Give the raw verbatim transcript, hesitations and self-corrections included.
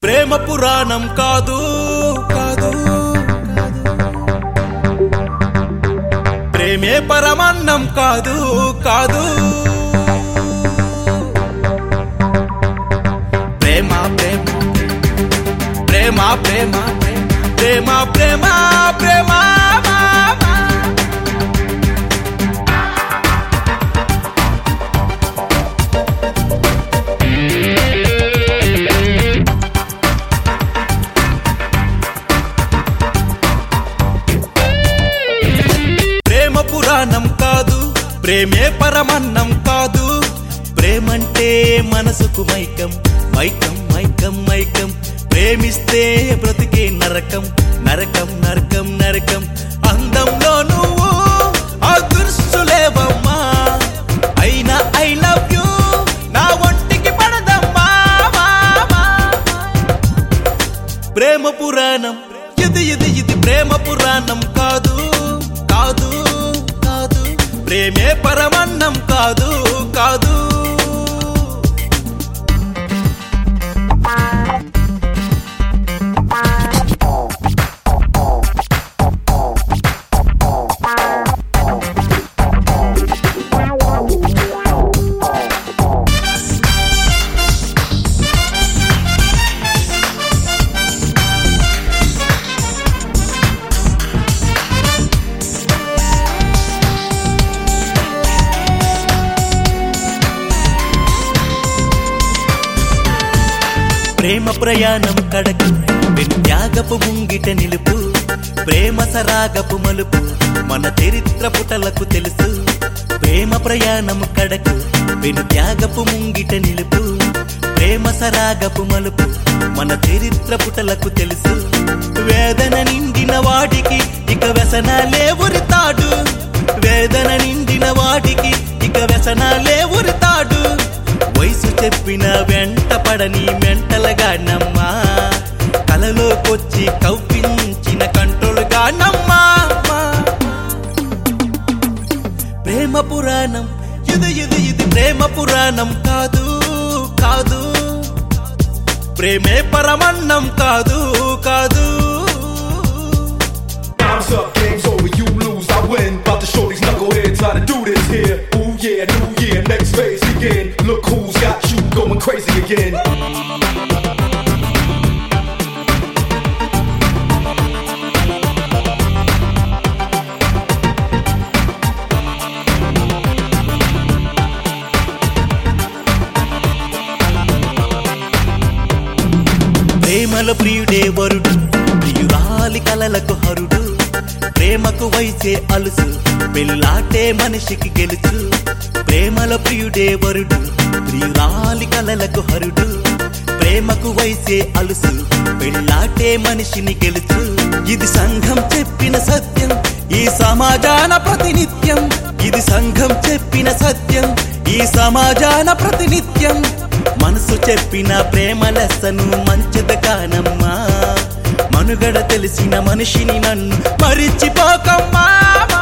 ప్రేమ పురాణం కాదు కాదు ప్రేమే పరమాన్నం కాదు కాదు ప్రేమ ప్రేమ ప్రేమ ప్రేమ ప్రేమ ప్రేమ ప్రేమ పురాణం కాదు ప్రేమే పరమన్నం కాదు ప్రేమంటే మనసుకు మైకం మైకం మైకం మైకం ప్రేమిస్తే బ్రతికే నరకం నరకం నరకం నరకం అందంలో నువ్వు అదృశ్యులేవమ్మా అయినా ఐ లవ్ యూ నా ఒంటికి పడదమ్మా ప్రేమ పురాణం ఇది ఇది ఇది ప్రేమ పురాణం కాదు కాదు ప్రేమే పరమన్నం కాదు కాదు ప్రేమ ప్రయాణం కడకు త్యాగపు ముంగిట నిలుపు ప్రేమ సరాగపు మలుపు మన చరిత్ర పుటలకు తెలుసు ప్రేమ ప్రయాణం కడకు త్యాగపు ముంగిట నిలుపు ప్రేమ సరాగపు మలుపు మన చరిత్ర పుటలకు తెలుసు వేదన నిండిన వాడికి ఇక వ్యసనాలే ఉరితాడు వేదన నిండిన వాడికి ఇక వ్యసనాలే ఉరితాడు వయసు చెప్పిన వెంట పడని మెంటలుగా నమ్మా కలలోకొచ్చి కవ్వించిన కంట్రోలుగా నమ్మా ప్రేమ పురాణం ఇది ఇది ఇది ప్రేమ పురాణం కాదు కాదు ప్రేమే పరమన్నం కాదు కాదు Try to do this here, ooh yeah, new year, next phase begin. Look who's got you going crazy again. ప్రేమలో ప్రియుడే వరుడు ప్రియురాలి కలలకు హరుడు ప్రేమకు వయసే అలుసు పెళ్ళాటే మనిషికి గెలుచు ప్రేమలో ప్రియుడే వరుడు ప్రియురాలి కలలకు హరుడు ప్రేమకు వయసే అలుసు పెళ్ళాటే మనిషిని గెలుచు ఇది సంఘం చెప్పిన సత్యం ఈ సమాజాన ప్రతినిత్యం ఇది సంఘం చెప్పిన సత్యం ఈ సమాజాన ప్రతినిత్యం మనసు చెప్పిన ప్రేమ లెస్సను మంచిద కానమ్మా మనుగడ తెలిసిన మనిషిని నన్ను మరిచిపోకమ్మా.